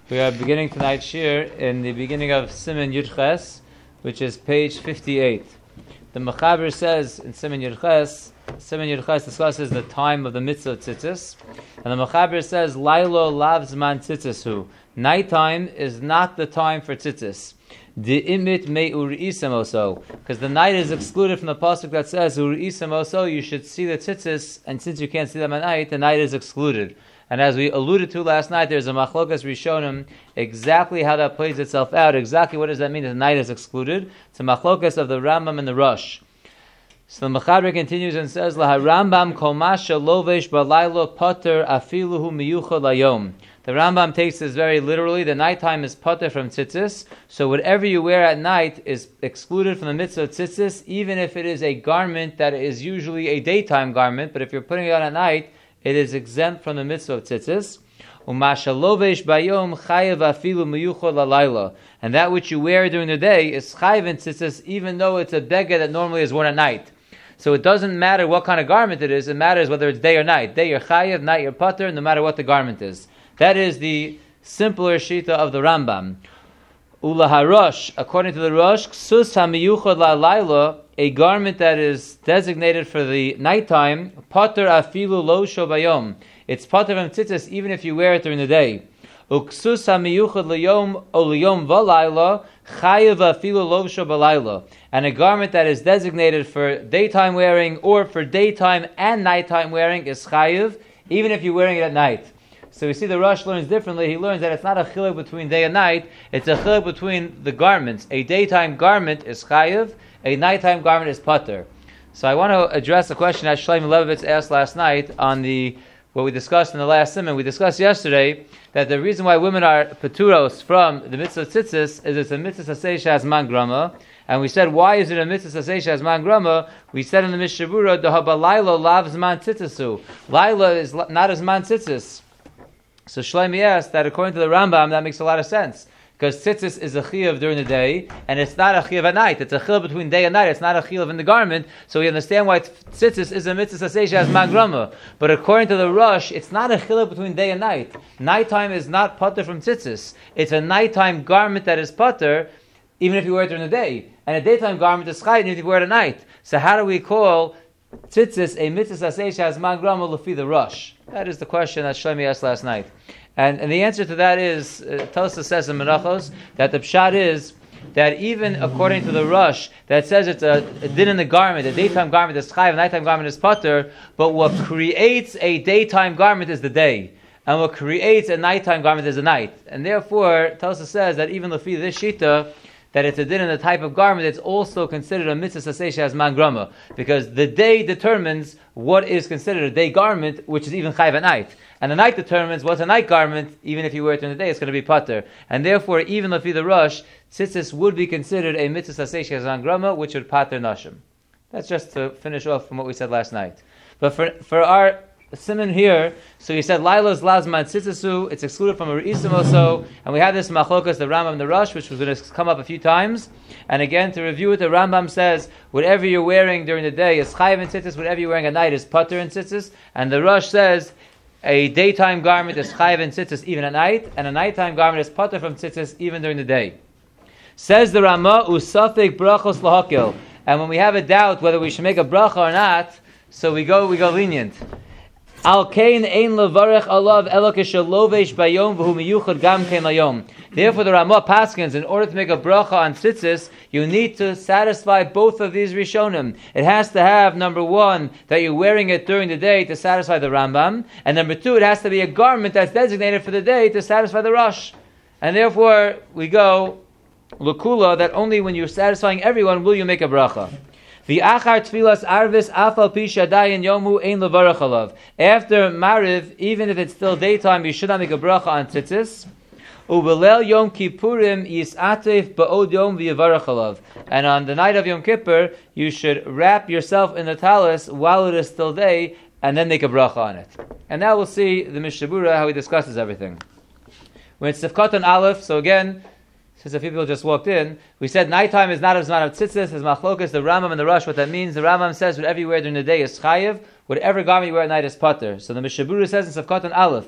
We are beginning tonight's shir in the beginning of Siman Yud Ches, which is page 58. The Mechaber says in Siman Yud Ches discusses the time of the mitzvah tzitzis, and the Mechaber says, Lailo lavs man tzitzis. Nighttime is not the time for tzitzis. The imit me uri'isem oso, because the night is excluded from the pasuk that says uri'isem oso. You should see the tzitzis, and since you can't see them at night, the night is excluded. And as we alluded to last night, there's a machlokas rishonim exactly how that plays itself out. Exactly what does that mean that the night is excluded? It's a machlokas of the Rambam and the Rosh. So the Mechaber continues and says, "La Rambam kol masha lovesh balaylo pater afiluhu miyuchad layom." The Rambam takes this very literally. The nighttime is pater from tzitzis, so whatever you wear at night is excluded from the mitzvah of tzitzis, even if it is a garment that is usually a daytime garment. But if you're putting it on at night, it is exempt from the mitzvah of tzitzis. And that which you wear during the day is chayiv in tzitzis, even though it's a beged that normally is worn at night. So it doesn't matter what kind of garment it is, it matters whether it's day or night. Day you're chayiv, night you're pater, no matter what the garment is. That is the simpler shita of the Rambam. Ula harosh, according to the Rosh, ksus hamiyuchad la'layla, a garment that is designated for the nighttime, pater afilu lo shobayom. It's pater from tzitzis even if you wear it during the day. Uksus hamiyuchad liyom o liyom valayla, chayiv afilu lo shobalayla. And a garment that is designated for daytime wearing or for daytime and nighttime wearing is chayiv, even if you're wearing it at night. So we see the Rosh learns differently. He learns that it's not a chiluk between day and night, it's a chiluk between the garments. A daytime garment is chayiv, a nighttime garment is pater. So I want to address the question that Shlomo Levovitz asked last night on what we discussed in the last siman. We discussed yesterday that the reason why women are paturos from the mitzvah tzitzis is it's a mitzvah saseh shehas man grama. And we said, why is it a mitzvah saseh shehas man grama? We said in the Mishnah Berurah, Dehaba Laila lavs man tzitzisu. Laila is not as man tzitzis. So Shlomo asked that according to the Rambam, that makes a lot of sense. Because tzitzis is a chiyuv during the day, and it's not a chiyuv at night. It's a chiyuv between day and night. It's not a chiyuv in the garment. So we understand why tzitzis is a mitzvah saseh shehas man grama. But according to the Rosh, it's not a chiyuv between day and night. Nighttime is not pater from tzitzis. It's a nighttime garment that is pater, even if you wear it during the day. And a daytime garment is chayiv, even if you wear it at night. So how do we call tzitzis a mitzvah saseh shehas man grama lefi the Rosh? That is the question that Shlomo asked last night. And the answer to that is, Tosafos says in Menachos, that the pshat is that even according to the Rosh, that says it's a din in the garment, a daytime garment is chayiv, a nighttime garment is pater, but what creates a daytime garment is the day, and what creates a nighttime garment is the night. And therefore, Tosafos says that even lefi this shita, that it's a din in the type of garment, it's also considered a mitzvah saseh shehas man grama, because the day determines what is considered a day garment, which is even chayiv at night. And the night determines what's a night garment, even if you wear it during the day, it's going to be pater. And therefore, even lefi the Rosh, tzitzis would be considered a mitzvah saseh shehas man grama, which would pater nashim. That's just to finish off from what we said last night. But for our siman here, so he said Laila's lazman tzitzisu, it's excluded from a re'isim also, and we have this machlokas, the Rambam and the Rosh, which was going to come up a few times. And again, to review it, the Rambam says whatever you're wearing during the day is chayiv in tzitzis, whatever you're wearing at night is pater in tzitzis, and the Rosh says a daytime garment is chayiv in tzitzis even at night, and a nighttime garment is pater from tzitzis even during the day. Says the Rama, usafik brachos lahakil, and when we have a doubt whether we should make a bracha or not, so we go lenient. Al kain ein levarech alav elo keshalovesh bayom v'hu miyuchad gam kain layom. Therefore, the Ramah paskins, in order to make a bracha on tzitzis, you need to satisfy both of these rishonim. It has to have, number one, that you're wearing it during the day to satisfy the Rambam, and number two, it has to be a garment that's designated for the day to satisfy the Rosh. And therefore, we go l'kula, that only when you're satisfying everyone will you make a bracha. V'achar tfilas arvis afal pi shadayin yomu ein levarach alav. After Mariv, even if it's still daytime, you should not make a bracha on tzitzis. Ubelel Yom Kippurim yisatef ba'od yom v'yavarach alav. And on the night of Yom Kippur, you should wrap yourself in the talis while it is still day, and then make a bracha on it. And now we'll see the Mishnah Berurah, how he discusses everything. When it's Sefkat on Aleph, so again, since a few people just walked in, we said nighttime is not a zman of tzitzis, is machlokas, the Rambam and the Rosh. What that means, the Rambam says whatever you wear during the day is chayiv, whatever garment you wear at night is pater. So the Mishnah Berurah says in Sefkat on Aleph,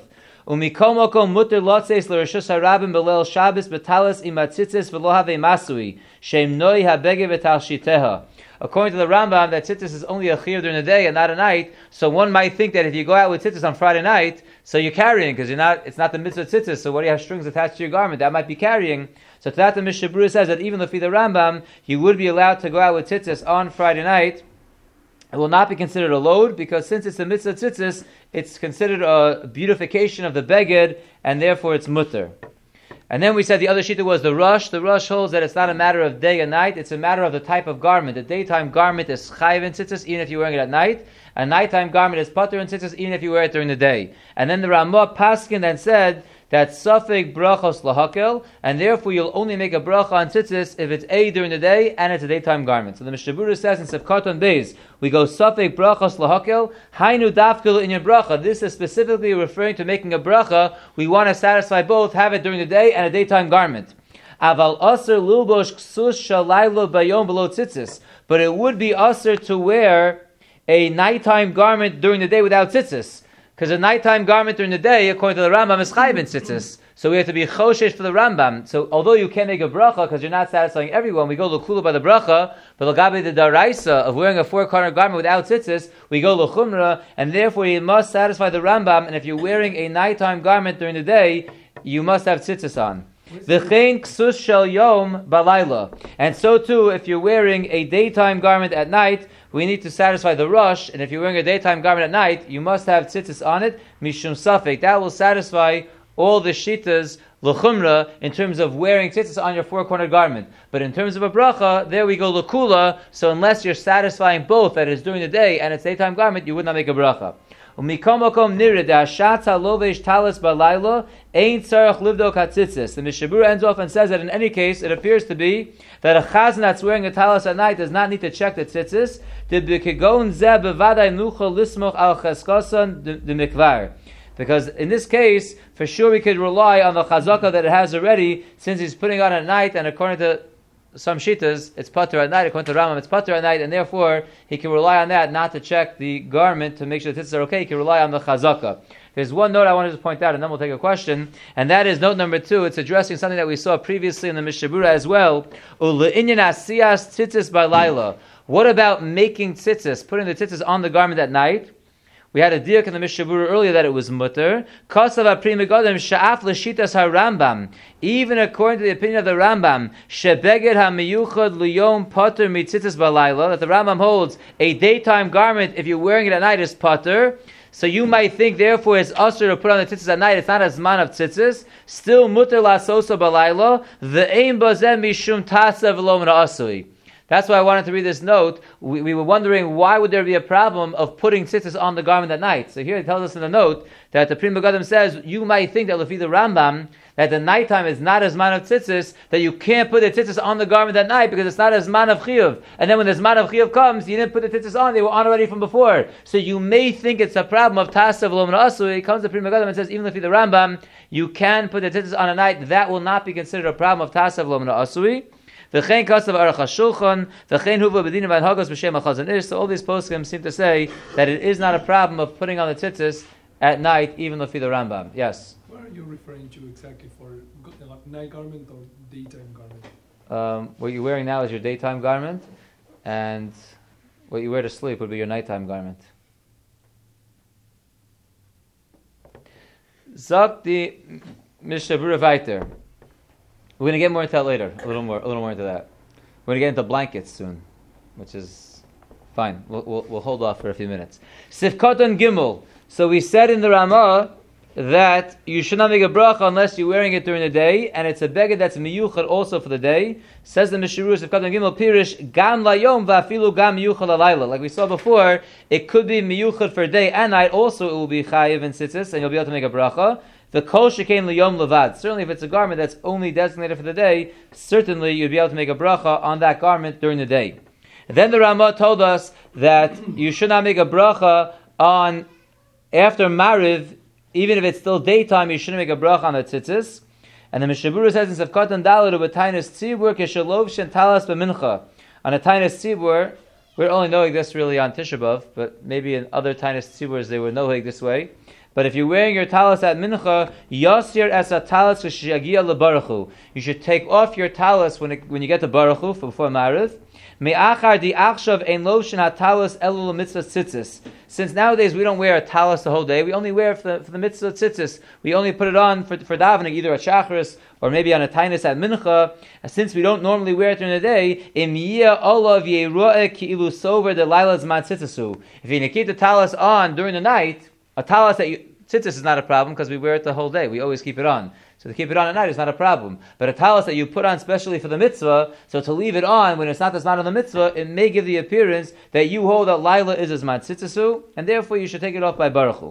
Umikol makom muter lotzeis l'reshus harabim belel Shabbos betalis imatzitzis v'lo have masui shem noi habege v'tal shiteha. According to the Rambam, that tzitzis is only a chiyuv during the day and not a night. So one might think that if you go out with tzitzis on Friday night, so you're carrying because it's not the mitzvah tzitzis. So what do you have strings attached to your garment? That might be carrying. So to that the Mishnah Berurah says that even if the Rambam, you would be allowed to go out with tzitzis on Friday night. It will not be considered a load because since it's the mitzvah tzitzis, it's considered a beautification of the beged and therefore it's mutter. And then we said the other shita was the rush. The rush holds that it's not a matter of day and night, it's a matter of the type of garment. The daytime garment is chayiv in tzitzis even if you're wearing it at night. A nighttime garment is patur in tzitzis even if you wear it during the day. And then the Ramah Paskin then said that safek brachos lahakel, and therefore you'll only make a bracha on tzitzis if it's a during the day and it's a daytime garment. So the Mishnah Berurah says in Sefkarton Beis, we go safek brachos lahakel, hainu dafkel in your bracha. This is specifically referring to making a bracha. We want to satisfy both, have it during the day and a daytime garment. Aval aser lulbosh ksus shalaylo bayom below tzitzis, but it would be aser to wear a nighttime garment during the day without tzitzis. Because a nighttime garment during the day, according to the Rambam, is chayiv in tzitzis. So we have to be choshesh for the Rambam. So although you can't make a bracha because you're not satisfying everyone, we go l'kula by the bracha, but l'gabe the daraisa of wearing a four-corner garment without tzitzis, we go l'chumra, and therefore you must satisfy the Rambam, and if you're wearing a nighttime garment during the day, you must have tzitzis on. V'chein ksus shel yom balayla. And so too, if you're wearing a daytime garment at night, we need to satisfy the rush, and if you're wearing a daytime garment at night, you must have tzitzis on it, mishum safek. That will satisfy all the shitas, l'chumra, in terms of wearing tzitzis on your four-cornered garment. But in terms of a bracha, there we go l'kula, so unless you're satisfying both, that is during the day and it's daytime garment, you would not make a bracha. U'mikomokom nira de'ashat ha'lovesh talis balayla ein tzarach livdok hatzitzis. The Mishnah Berurah ends off and says that in any case, it appears to be that a chazan that's wearing a talis at night does not need to check the tzitzis. Because in this case, for sure we could rely on the chazaka that it has already, since he's putting on at night, and according to some shitas, it's patur at night. According to Rambam, it's patur at night, and therefore he can rely on that, not to check the garment to make sure the tzitzis are okay. He can rely on the chazaka. There's one note I wanted to point out, and then we'll take a question, and that is note number 2. It's addressing something that we saw previously in the Mishnah Berurah as well. U'le'inyan asiyas tzitzis b'layla. What about making tzitzis, putting the tzitzis on the garment at night? We had a diak in the Mishnah Berurah earlier that it was mutter. Kasav apri megadim sha'af l'shitas ha'Rambam. Even according to the opinion of the Rambam, shebeged ha'miyuchad liyom pater mitzitzis b'layla, that the Rambam holds a daytime garment, if you're wearing it at night, is pater. So you might think, therefore, it's usher to put on the tzitzis at night. It's not a zman of tzitzis. Still mutter la'sosa b'layla. Ve'ein bazem mishum tasav v'lo min asui. That's why I wanted to read this note. We were wondering why would there be a problem of putting tzitzis on the garment at night. So here it tells us in the note that the Pri Megadim says you might think that Lefi the Rambam that the nighttime is not as man of tzitzis, that you can't put the tzitzis on the garment at night because it's not as man of chiyuv. And then when the man of chiyuv comes, you didn't put the tzitzis on; they were on already from before. So you may think it's a problem of tasav lo min asui. It comes to Pri Megadim and says even Lefi the Rambam, you can put the tzitzis on a night. That will not be considered a problem of tasav lo min asui. V'chein kasav aruch hashulchan, v'chein huva b'dinim v'anhagos b'shem ha'chazon ish. So all these poskim seem to say that it is not a problem of putting on the tzitzis at night, even lefi the Rambam. Yes? What are you referring to exactly for night garment or daytime garment? What you're wearing now is your daytime garment, and what you wear to sleep would be your nighttime garment. Zok the Mishnah Berurah weiter. We're going to get more into that later, a little more into that. We're going to get into blankets soon, which is fine. We'll hold off for a few minutes. Sifkatan Gimel. So we said in the Ramah that you should not make a bracha unless you're wearing it during the day, and it's a beged that's miyuchad also for the day. Says the Mishnah Berurah Sifkatan Gimel Pirish Gam layom va'afilu gam miyuchad alayla. Like we saw before, it could be miyuchad for day and night. Also, it will be chayiv and tzitzis, and you'll be able to make a bracha. The kol shekain liyom levad. Certainly, if it's a garment that's only designated for the day, certainly you'd be able to make a bracha on that garment during the day. And then the Ramah told us that you should not make a bracha on after Mariv, even if it's still daytime. You shouldn't make a bracha on the tzitzis. And the Mishnah Berurah says in Sefkatan Daled of a tainis tzibur keshalov shen talas b'mincha. On a tainis tzibur, we're only knowing this really on Tisha B'av, but maybe in other tainis tziburs they were knowing this way. But if you're wearing your talis at mincha, yasir es talis k'shagia lebaruchu. You should take off your talis when you get to baruchu before Mariv. Me'achar di achshav ein lotion hatalis elu mitzvah tzitzis. Since nowadays we don't wear a talis the whole day, we only wear it for the mitzvah tzitzis. We only put it on for davening, either at shachris or maybe on a tainus at mincha. Since we don't normally wear it during the day, im yiyah olav yeruah ki'ilu sover de lailas man tzitzisu. If you keep the talis on during the night, a talis tzitzis is not a problem because we wear it the whole day. We always keep it on. So to keep it on at night is not a problem. But a talis that you put on specially for the mitzvah, so to leave it on when it's not on the mitzvah, it may give the appearance that you hold that Laila is as Tzitzisu, and therefore you should take it off by Baruchu.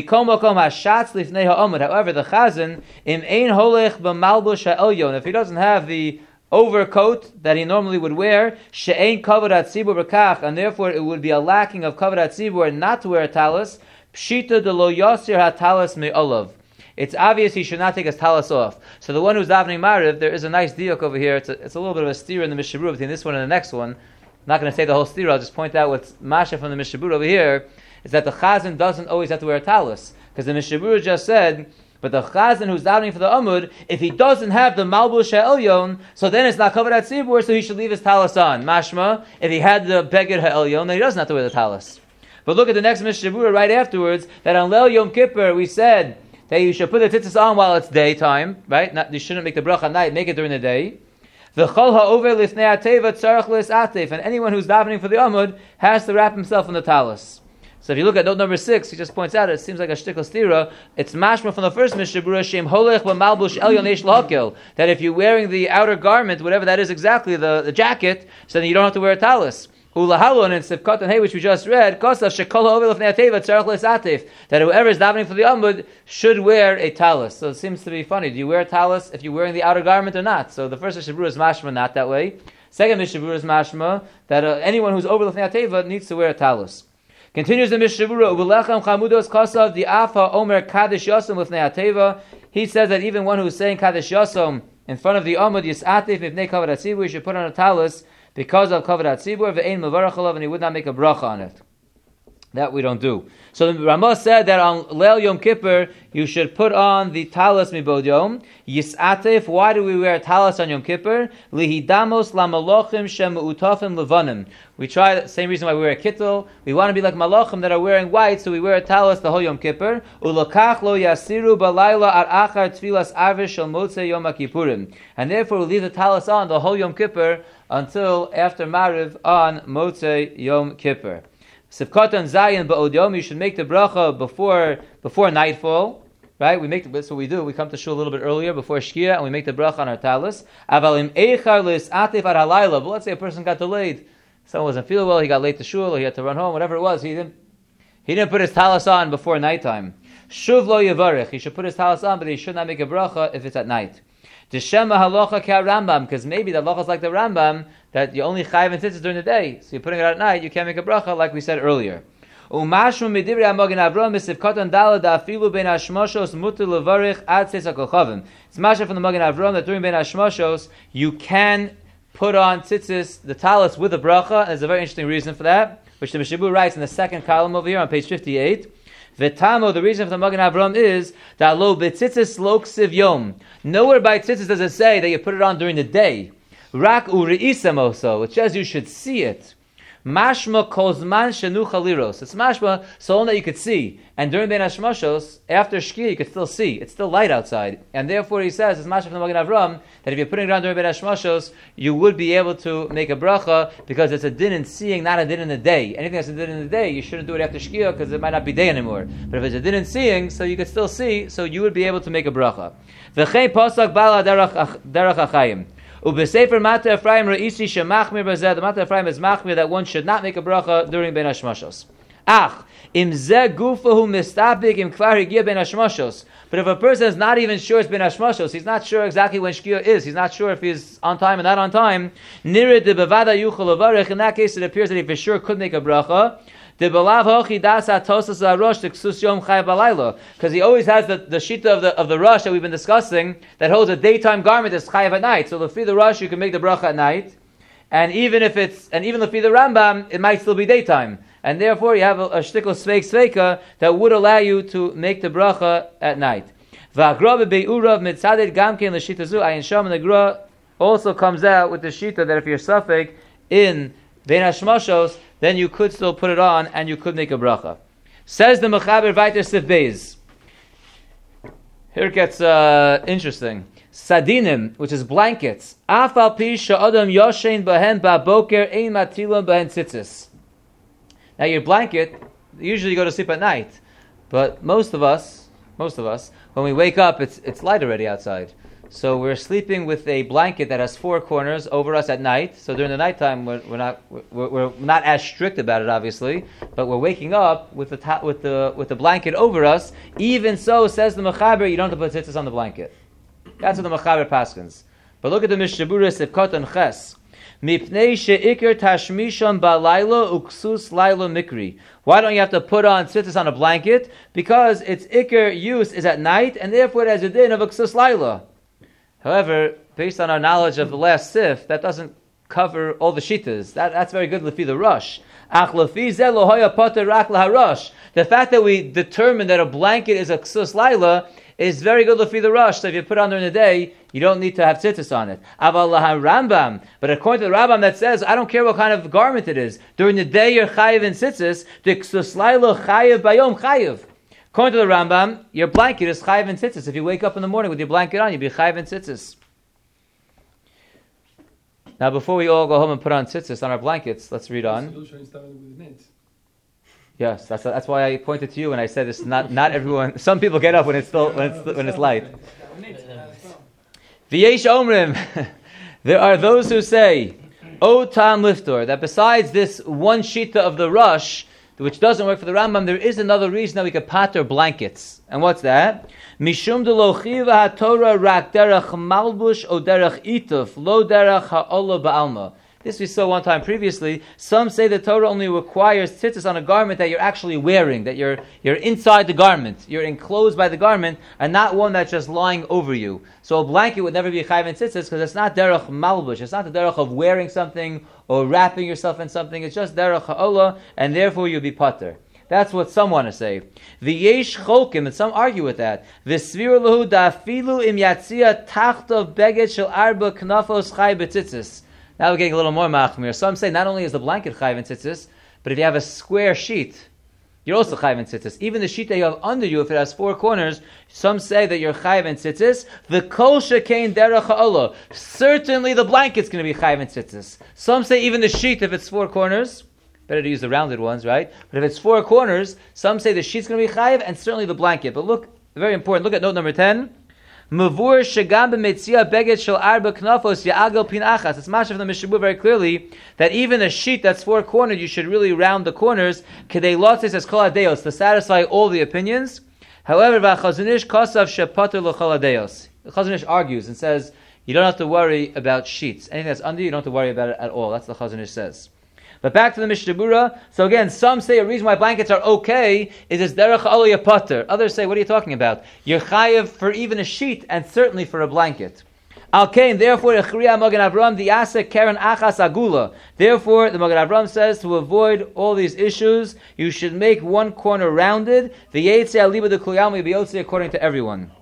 However, the Chazan, im ein holech b'malbush ha'elyon, if he doesn't have the overcoat that he normally would wear, she'ein kavod hatzibur b'kach, and therefore it would be a lacking of kavod hatzibur not to wear a talis, pshita de lo yasir ha'talis me'olav. It's obvious he should not take his talis off. So the one who's davening Mariv, there is a nice diuk over here. It's a little bit of a steer in the Mishnah Berurah between this one and the next one. I'm not going to say the whole steer. I'll just point out what's masha from the Mishnah Berurah over here is that the chazan doesn't always have to wear a talis, because the Mishnah Berurah just said, but the chazan who's davening for the amud, if he doesn't have the malbush ha'elyon, so then it's not covered at tzibur, so he should leave his talis on. Mashma, if he had the beged ha'elyon, then he doesn't have to wear the talis. But look at the next Mishnah Berurah right afterwards, that on Leil Yom Kippur we said that you should put the tzitzis on while it's daytime, right? You shouldn't make the bracha at night, make it during the day. V'chol ha'over lifnei ha'teva tzarech lis'atev, and anyone who's davening for the amud has to wrap himself in the talis. So if you look at note number 6, he just points out, it seems like a shtickle stira, it's mashma from the first Mishnah Berurah, shem holech b'malbush elyon eish l'hakel, that if you're wearing the outer garment, whatever that is exactly, the jacket, so then you don't have to wear a talis. Ulahalon in Sivkot and Hey, which we just read, Kosav shekol ha'over lifnei ha'teva tzarech lis'atev, that whoever is davening for the amud should wear a talis. So it seems to be funny. Do you wear a talis if you're wearing the outer garment or not? So the first Mishnah Berurah is mashma not that way. Second Mishnah Berurah is mashma that anyone who's over lifnei ha'teva needs to wear a talis. Continues the Mishnah Berurah, U'lechem chamudos kosav di'afa omer kadesh yosem lifnei ha'teva. He says that even one who's saying kadesh yosem in front of the amud yis'atev mifnei kavod hatzibur, he should put on a talis because of kavod hatzibur, ve'ein mevarach alav, and he would not make a bracha on it. That we don't do. So the Ramah said that on Leil Yom Kippur you should put on the talis mibod yom yis'atef. Why do we wear a talis on Yom Kippur? Lihidamos lamalochim shem utafim levanim. We try the same reason why we wear a kittel. We want to be like malachim that are wearing white, so we wear a talis the whole Yom Kippur. Ulakach lo yasiru balayla ar achar tfilas arvish shel motzei Yom Kippurim, and therefore we leave the talis on the whole Yom Kippur until after Mariv on motzei Yom Kippur. Sivkot and Zayin ba'od yom, you should make the bracha before nightfall, right? That's what we do. We come to shul a little bit earlier before Shkia, and we make the bracha on our talis. Avalim eichar lis'atif ar halayla. But let's say a person got delayed. Someone wasn't feeling well. He got late to shul, or he had to run home. Whatever it was, he didn't put his talis on before nighttime. Shuv lo yavarich. He should put his talis on, but he should not make a bracha if it's at night. Deshema halacha ka Rambam, because maybe the halacha is like the Rambam, that you only chayiv and tzitzis during the day, so you're putting it out at night, you can't make a bracha, like we said earlier. Umashmu midivrei HaMagen Avraham misivkatan dalad afilu ben hashmoshos mutar levarich ad tzitz hakochavim. It's mashma from the Magen Avraham that during ben hashmoshos you can put on tzitzis, the talis, with a bracha, and there's a very interesting reason for that, which the Mishnah Berurah writes in the second column over here on page 58. V'tamo, the reason for the Magen Avraham is that lo b'tzitzis lo ksiv yom. Nowhere by tzitzis does it say that you put it on during the day. Rak u're'isem also, it says you should see it. Mashma kozman shenu chaliros. It's mashma so long that you could see. And during Ben Hashmoshos, after Shkia, you could still see. It's still light outside. And therefore he says, it's mashma from the Magen Avraham, that if you're putting it on during Ben Hashmoshos, you would be able to make a bracha, because it's a din in seeing, not a din in the day. Anything that's a din in the day, you shouldn't do it after Shkia, because it might not be day anymore. But if it's a din in seeing, so you could still see, so you would be able to make a bracha. V'chein posak bala derech achayim. Ubesefer Mata Ephraim Reisi Shemachmir Bazeh. The Mata Ephraim is machmir that one should not make a bracha during Ben Hashmoshos. Ach, im zeh gufahu mistapik im kvar higia Ben Hashmoshos. But if a person is not even sure it's Ben Hashmoshos, he's not sure exactly when Shkia is, he's not sure if he's on time or not on time, Nirid de bevada yuchel avarech. In that case, it appears that he for sure could make a bracha. Because he always has the shita of the rush that we've been discussing that holds a daytime garment that's chayav at night. So lefi the rush, you can make the bracha at night, and even lefi the Rambam, it might still be daytime. and therefore you have a shtickle sveika that would allow you to make the bracha at night. V'agra be'urav mitzaded gamkein l'shita zu ayin sham, and the gra also comes out with the shita that if you're suffik in bein hashmashos, then you could still put it on and you could make a bracha. Says the Mechaber Vayter Sif Beis. Here it gets interesting. Sadinim, which is blankets. Afal pi sha'adam yoshein bahen ba'boker ein matilam bahen tzitzis. Now your blanket, usually you go to sleep at night, but most of us, when we wake up, it's light already outside. So we're sleeping with a blanket that has 4 corners over us at night. So during the nighttime, we're not as strict about it, obviously, but we're waking up with the blanket over us. Even so, says the Mechaber, you don't have to put tzitzis on the blanket. That's what the Mechaber paskins. But look at the Mishabura Sifkot and Ches. Mipnei she'ikr tashmishon ba'laylo uksus laylo mikri. Why don't you have to put on tzitzis on a blanket? Because its ikr use is at night, and therefore it has a din of uksus laylo. However, based on our knowledge of the last sif, that doesn't cover all the shitas. That's very good lefi the rush. The fact that we determined that a blanket is a ksus laila is very good lefi the rush. So if you put it on during the day, you don't need to have tzitzis on it. Rambam, but according to the Rambam that says, I don't care what kind of garment it is. During the day you're chayiv in tzitzis. The ksus laila chayiv bayom chayiv. According to the Rambam, your blanket is chayiv in tzitzis. If you wake up in the morning with your blanket on, you'll be chayiv in tzitzis. Now, before we all go home and put on tzitzis on our blankets, let's read on. Yes, that's why I pointed to you and I said it's not everyone. Some people get up when it's light. V'yesh omrim, there are those who say, O tam liftor, that besides this one shita of the rush, which doesn't work for the Rambam, there is another reason that we could pater blankets. And what's that? Mishum de lo chiva haTorah rak derech malbush o derech ituf, lo derech ha'olah ba'alma. This we saw one time previously. Some say the Torah only requires tzitzis on a garment that you're actually wearing, that you're inside the garment, you're enclosed by the garment, and not one that's just lying over you. So a blanket would never be chayiv in tzitzis because it's not derech malbush. It's not the derech of wearing something or wrapping yourself in something. It's just derech ha'olah, and therefore you'll be pater. That's what some want to say. V'yesh cholkim, and some argue with that. V'svir lahu da'afilu im yatzia tachtov beged shel arba knafos chay b'tzitzis. Now we're getting a little more machmir. Some say not only is the blanket chayiv in tzitzis, but if you have a square sheet, you're also chayiv in tzitzis. Even the sheet that you have under you, if it has 4 corners, some say that you're chayiv in tzitzis. The kol shekain derech ha'olah. Certainly the blanket's going to be chayiv in tzitzis. Some say even the sheet, if it's 4 corners, better to use the rounded ones, right? But if it's 4 corners, some say the sheet's going to be chayiv, and certainly the blanket. But look, very important, look at note number 10. Mavur shagam b'metzia beged shel arba knafos ya'agel pin achas. It's mashal from the Mishabur very clearly that even a sheet that's 4 cornered, you should really round the corners kedei lotzis as kol hadeos to satisfy all the opinions. However, v'achazunish kosav shepater l'chol hadeos. The Chazon Ish argues and says you don't have to worry about sheets. Anything that's under you don't have to worry about it at all. That's what the Chazon Ish says. But back to the Mishabura. So again, some say a reason why blankets are okay is it's derech ha'olah pater. Others say, what are you talking about? You're chayiv for even a sheet and certainly for a blanket. Al kain, therefore, echriya Magen Avram the asek keren achas agula. Therefore, the Magen Avram says to avoid all these issues, you should make one corner rounded. The yetzei aliba de kuyam will be yotzei according to everyone.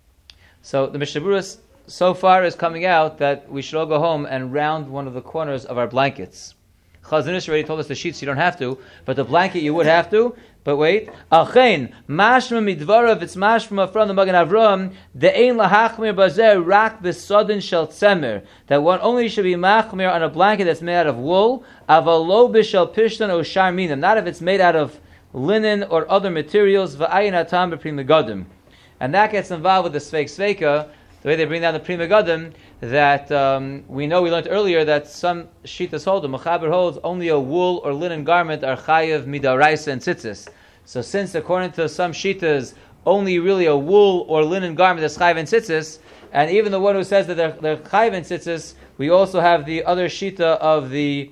So the Mishabura so far is coming out that we should all go home and round one of the corners of our blankets. Chazon Ish already told us the sheets you don't have to, but the blanket you would have to. But wait, Achein mashma midvarav, it's mashma from the Magen Avram de'ein lahachmir bazer rak b'sodin shel tzemer, that one only should be machmir on a blanket that's made out of wool, avalo b'shel pishtan o shar minim, not if it's made out of linen or other materials. V'ayin atam b'prim megadim, and that gets involved with the sveika. The way they bring down the Pri Megadim, that we learned earlier that some shitas hold, the Mechaber holds, only a wool or linen garment are chayiv midaraisa and tzitzis. So since according to some shitas, only really a wool or linen garment is chayiv and tzitzis, and even the one who says that they're chayiv and tzitzis, we also have the other shita of the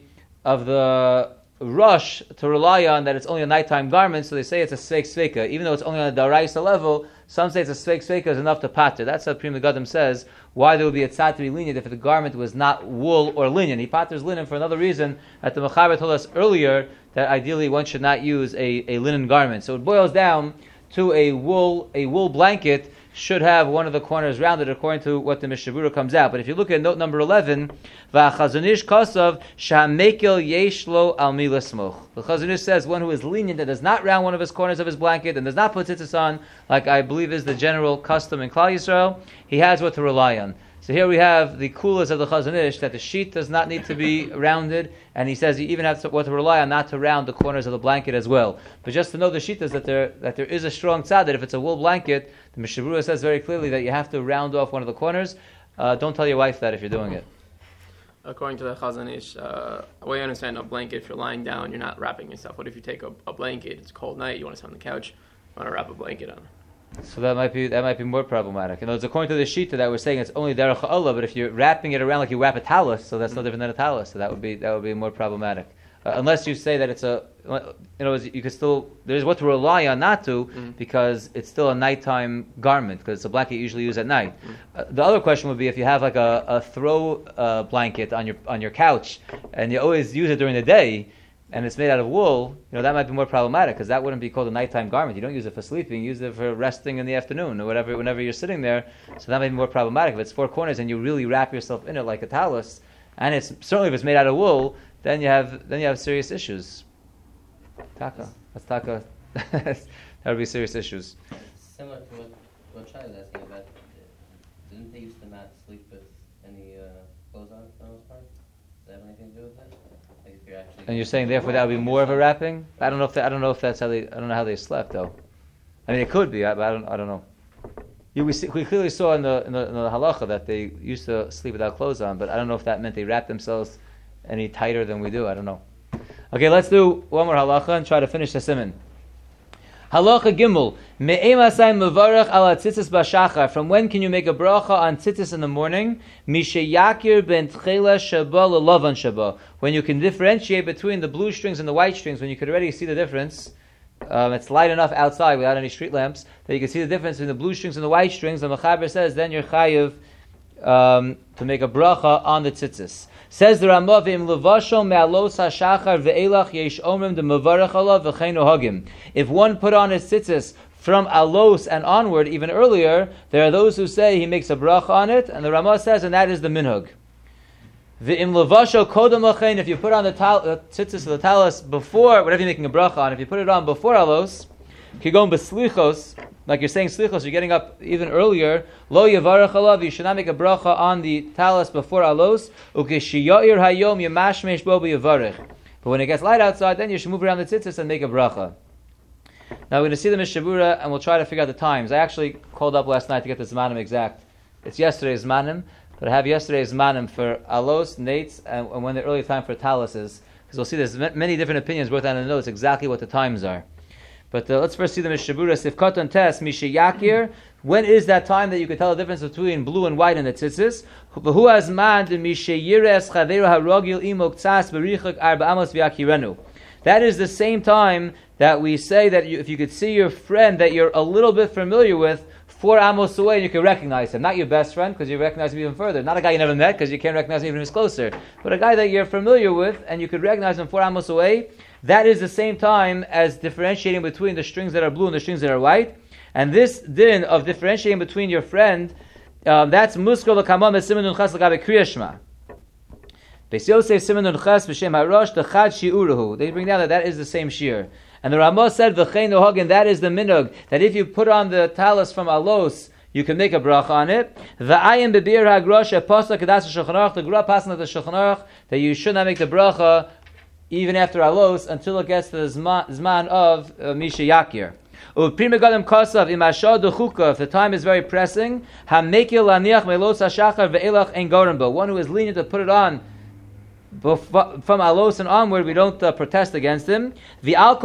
rush to rely on that it's only a nighttime garment, so they say it's a sveika. Even though it's only on a daraisa level, some say it's a sveika is enough to pater. That's what Pri Megadim says, why there would be a tzad to be lenient if the garment was not wool or linen. He paters linen for another reason that the Mechaber told us earlier, that ideally one should not use a linen garment. So it boils down to a wool blanket should have one of the corners rounded according to what the Mishnah Berurah comes out. But if you look at note number 11, V'achazon ish kasav sha'mekel yesh lo al mi l'smoch. The Chazon Ish says one who is lenient and does not round one of his corners of his blanket and does not put tzitzis on, like I believe is the general custom in Klal Yisrael, he has what to rely on. So here we have the kulas of the Chazon Ish that the sheet does not need to be rounded, and he says you even have what to rely on not to round the corners of the blanket as well. But just to know the sheet is that there is a strong tzad that if it's a wool blanket, the Mishnah Berurah says very clearly that you have to round off one of the corners. Don't tell your wife that if you're doing it. According to the Chazon Ish, the way I understand a blanket, if you're lying down, you're not wrapping yourself. What if you take a blanket, it's a cold night, you want to sit on the couch, you want to wrap a blanket on? So that might be more problematic. And according to the shita that we're saying it's only derech ha'olah, but if you're wrapping it around like you wrap a talus, so that's no different than a talus. So that would be more problematic. Unless you say that it's you could still there's what to rely on not to because it's still a nighttime garment because it's a blanket you usually use at night. The other question would be if you have like a throw blanket on your couch and you always use it during the day. And it's made out of wool, that might be more problematic because that wouldn't be called a nighttime garment. You don't use it for sleeping, you use it for resting in the afternoon or whatever, whenever you're sitting there. So that might be more problematic. If it's four corners and you really wrap yourself in it like a talus, and it's certainly if it's made out of wool, then you have serious issues. Taka. That's taka. That would be serious issues. Similar to what Shai was asking about, didn't they used to not sleep with any clothes on for the most part? Does that have anything to do with that? And you're saying therefore that would be more of a wrapping? I don't know how they slept though. I mean it could be, but I don't know. We clearly saw in the halacha that they used to sleep without clothes on, but I don't know if that meant they wrapped themselves any tighter than we do. I don't know. Okay, let's do one more halacha and try to finish the siman. Halacha Gimel, me'emasai mevarach ala tzitzis b'shachar. From when can you make a bracha on tzitzis in the morning? Mishayakir ben tchela shaba lelavan shaba. When you can differentiate between the blue strings and the white strings, when you could already see the difference. It's light enough outside without any street lamps that you can see the difference between the blue strings and the white strings. The Mechaber says then you're chayiv to make a bracha on the tzitzis. Says the Ramah, "V'im levashol me'alos hashachar ve'elach yesh omrim de mevarach alav v'chein ohagim." If one put on his tzitzis from alos and onward, even earlier, there are those who say he makes a bracha on it, and the Ramah says, and that is the minhag. V'im levashol kodem lachein, if you put on the tzitzis of the talus before, whatever you're making a bracha on, if you put it on before alos, kigon beslichos, like you're saying slichos, you're getting up even earlier. Lo yavarach alav, you should not make a bracha on the talus before alos. Ukeshiyair hayom yamashmesh bo yavarich. But when it gets light outside, then you should move around the tzitzis and make a bracha. Now we're going to see the Mishnah Berurah and we'll try to figure out the times. I actually called up last night to get the zmanim exact. It's yesterday's zmanim, but I have yesterday's zmanim for alos, nates, and when the early time for talus is. Because we'll see there's many different opinions brought down in the notes exactly what the times are. But let's first see the Mishnah Berurah. Sifkat and Tes, Mishayakir. When is that time that you can tell the difference between blue and white in the tzitzis? Who has man the Mishayires Chaveru Harogil Imok Tzas Berichak Arba Amos V'Yakirenu? That is the same time that we say that if you could see your friend that you're a little bit familiar with 4 amos away and you can recognize him. Not your best friend because you recognize him even further. Not a guy you never met because you can't recognize him even if he's closer. But a guy that you're familiar with and you could recognize him 4 amos away. That is the same time as differentiating between the strings that are blue and the strings that are white. And this din of differentiating between your friend, that's muskol l'kamam esimen nun ches l'gabe kriyashma. Beis Yosef simen nun ches v'shem harosh d'chad shi'uruhu. They bring down that is the same shear. And the Ramah said v'chein nohagin, that is the minhag, that if you put on the talus from alos, you can make a bracha on it. V'ayim bebir hagrosh aposta kedas Shulchan Aruch, the Gra passing of the Shulchan Aruch, that you should not make the bracha even after alos until it gets to the zman of Misha Yakir. If the time is very pressing, one who is lenient to put it on from alos and onward, we don't protest against him. But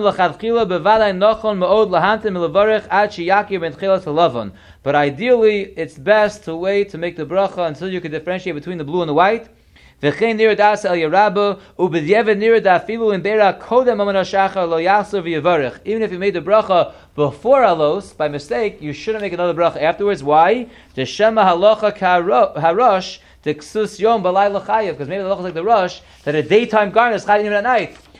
ideally, it's best to wait to make the bracha until you can differentiate between the blue and the white. Even if you made the bracha before alos by mistake, you shouldn't make another bracha afterwards. Why? Because maybe the halacha is like the rush that a daytime garment is chayav even at night.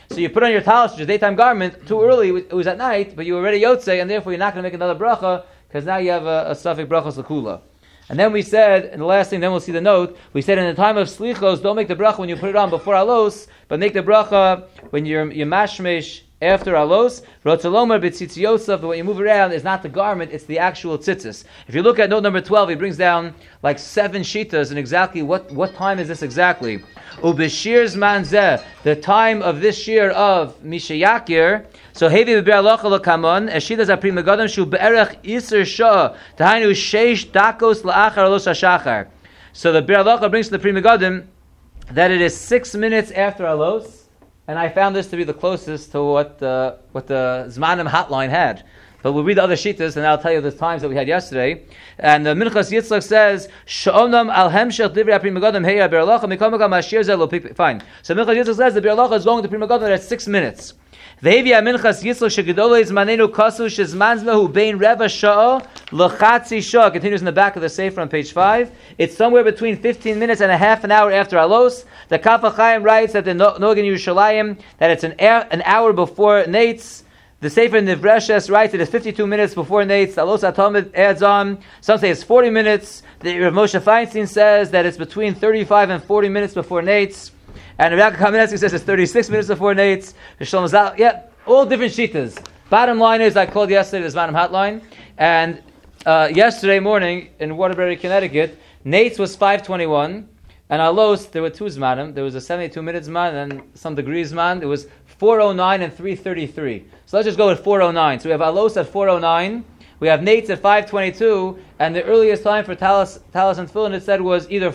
So you put on your talis, which is daytime garment, too early, it was at night, but you were already yotzei, and therefore you're not going to make another bracha, because now you have a suffix brachos l'kula. And then we said, and the last thing, then we'll see the note, we said in the time of slichos, don't make the bracha when you put it on before alos, but make the bracha when you're mashmesh after alos. Rotzalomer b'tzitz yosef, but when you move around, it's not the garment, it's the actual tzitzis. If you look at note number 12, he brings down like 7 shitas, and exactly what time is this exactly? Ubeshir zman zeh, the time of this shear of Mishayakir. So hevi b'ber alocha l'kamon, eshitas apri megadam shu be'erech iser shah, tahainu sheish dakos la'achar alos hashachar. So the ber alocha brings to the pri megadim that it is 6 minutes after alos, and I found this to be the closest to what the Zmanim hotline had. But we'll read the other shitas, and I'll tell you the times that we had yesterday. And the Minchas Yitzchak says, "Sh'omnam al hemshech divrei pri megadim heya ber alocha mikom megam ashir zeh lo pik." Fine. So Minchas Yitzchak says the ber alocha is going to pri megadim at 6 minutes. Ve'hevi Minchas Yitzchak shegedolei zmanenu kasu shezmanznahu bein reva sha'ah l'chatzi sha'ah. Continues in the back of the Sefer on page 5. It's somewhere between 15 minutes and a half an hour after alos. The Kaf HaChaim writes that the Nogan Yerushalayim that it's an hour before Nates. The Sefer Nivreshes writes it is 52 minutes before Nates. Alos HaTalmud adds on. Some say it's 40 minutes. The Rav Moshe Feinstein says that it's between 35 and 40 minutes before Nates. And Rav Yaakov Kamenetsky says it's 36 minutes before Nates. Shlomo Zal, all different shitas. Bottom line is, I called yesterday the Zmanim hotline. And yesterday morning in Waterbury, Connecticut, Nates was 5:21. And Alos, there were 2 Zmanim. There was a 72-minute Zman and some degree Zman. It was 4:09 and 3:33. So let's just go with 4:09. So we have Alos at 4:09. We have Nates at 5:22. And the earliest time for Talis and Tefillin, it said, was either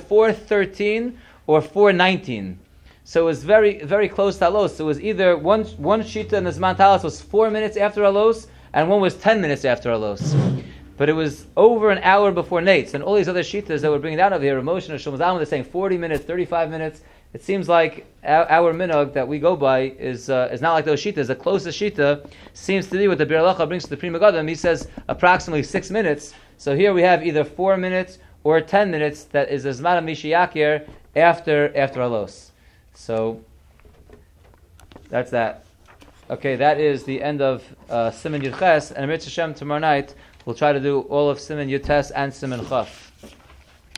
4:13 or 4:19. So it was very, very close to Alos. So it was either one shita in the Zman Talis was 4 minutes after Alos, and one was 10 minutes after Alos. But it was over an hour before Nates, and all these other shitas that we're bringing down over here, Emotion or Shlomo Zalman, they're saying 40 minutes, 35 minutes. It seems like our minhag that we go by is not like those shitas. The closest shita seems to be what the Bir Halacha brings to the Pri Megadim. He says approximately 6 minutes. So here we have either 4 minutes or 10 minutes that is a Zman Mishiyakir after Alos. So that's that. Okay, that is the end of Siman Yud Ches, and Amir Hashem tomorrow night we'll try to do all of Siman Yud Tes and Siman Chaf.